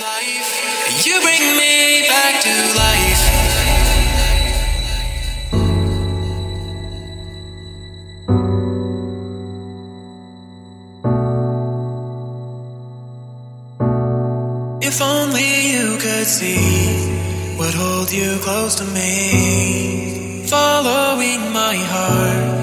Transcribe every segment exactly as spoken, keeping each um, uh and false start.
life. You bring me back to life. If only you could see what holds you close to me, following my heart.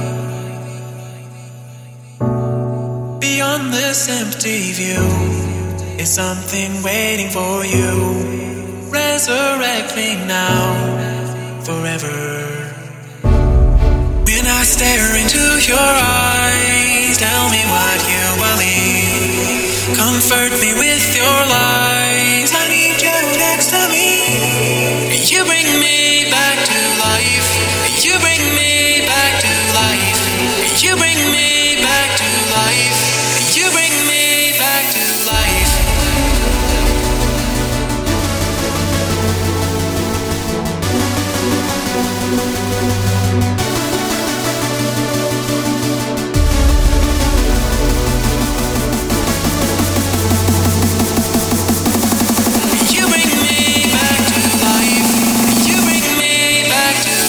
Beyond this empty view is something waiting for you. Resurrect me now, forever. When I stare into your eyes, tell me what you believe. Comfort me with your lies. I need you next to me. You bring me back to life. You bring me back to life. You bring me back to life. You bring me back to life. You bring me back to life. You bring me back to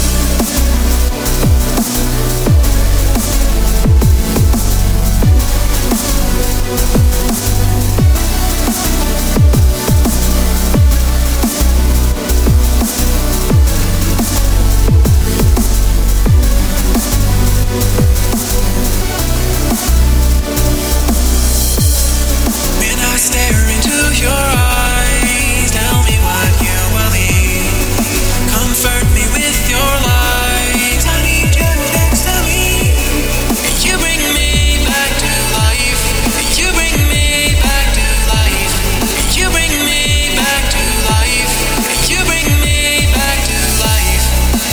stare into your eyes. Tell me what you believe. Comfort me with your lies. I need you next to me. You bring me back to life. You bring me back to life. You bring me back to life. You bring me back to life.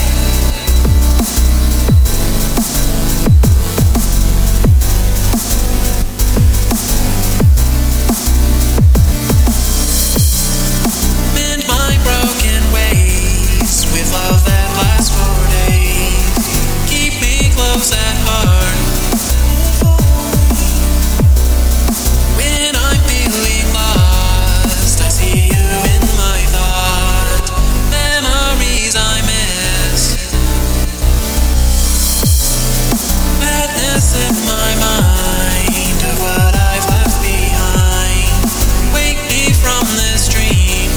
Mend my broken ways with love that lasts for days. Keep me close at heart. When I'm feeling lost, I see you in my thought. Memories I miss. Madness in my mind of what I've left behind. Wake me from this dream.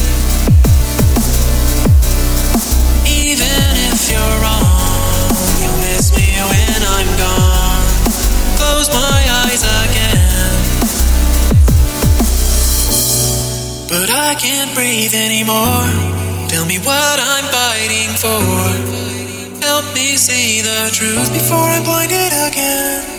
Even if you're wrong, you'll miss me when I'm gone. Close my eyes again, but I can't breathe anymore. Tell me what I'm fighting for. Help me see the truth before I'm blinded again.